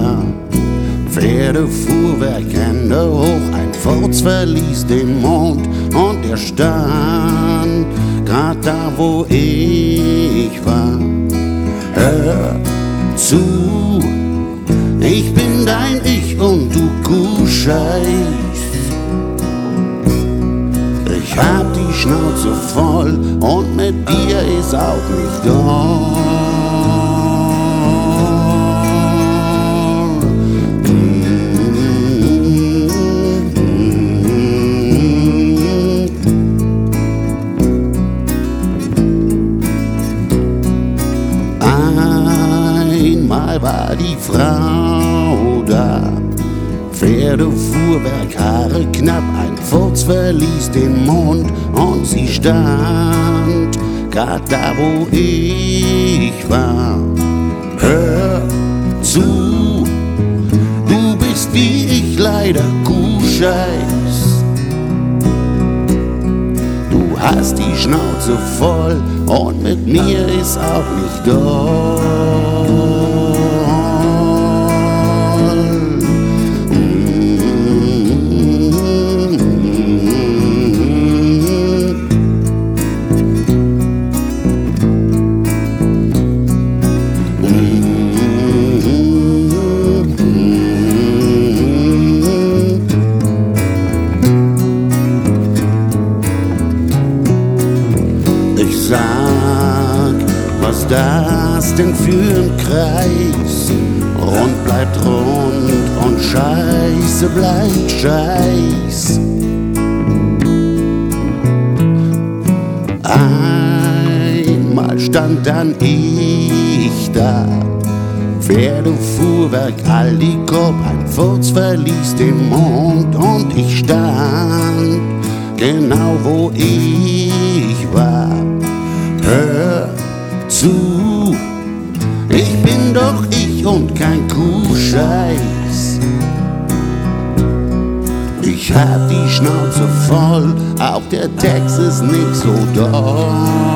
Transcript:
war. Pferdefuhrwerk, Hände hoch, ein Furz verließ den Mond und er stand grad da, wo ich war. Hör zu, ich bin dein Ich und du Kuhscheiß. Ich hab die Schnauze voll und mit dir ist auch nicht doll. Einmal war die Frau da, Pferdefuhrwerk, Haare knapp, ein Furz verließ den Mond und sie stand grad da, wo ich war. Hör zu, du bist wie ich leider Kuhscheiß. Du hast die Schnauze voll und mit mir ist auch nicht doll. Ich sag, was das denn für ein Kreis? Rund bleibt rund und Scheiße bleibt Scheiß. Einmal stand dann ich da, Pferdefuhrwerk, Aldi Korb, ein Furz verließ den Mond und ich stand genau wo ich war. Hör zu, ich bin doch ich und kein Kuhscheiß. Ich hab die Schnauze voll, auch der Text ist nicht so doll.